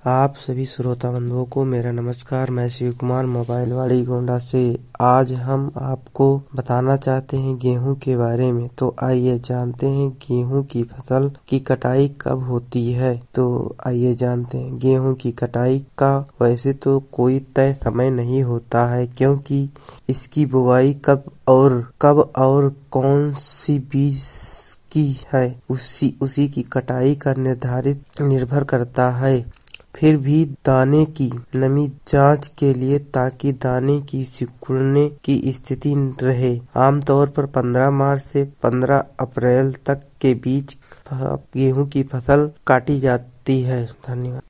आप सभी श्रोता बंधुओं को मेरा नमस्कार। मैं शिव कुमार मोबाइल वाड़ी गोंडा से। आज हम आपको बताना चाहते हैं गेहूं के बारे में। तो आइए जानते हैं गेहूं की फसल की कटाई कब होती है। तो आइए जानते हैं गेहूं की कटाई का वैसे तो कोई तय समय नहीं होता है, क्योंकि इसकी बुवाई कब और कौन सी बीज की है उसी की कटाई का निर्भर करता है। फिर भी दाने की नमी जांच के लिए, ताकि दाने की सिकुड़ने की स्थिति रहे। आमतौर पर 15 मार्च से 15 अप्रैल तक के बीच गेहूं की फसल काटी जाती है। धन्यवाद।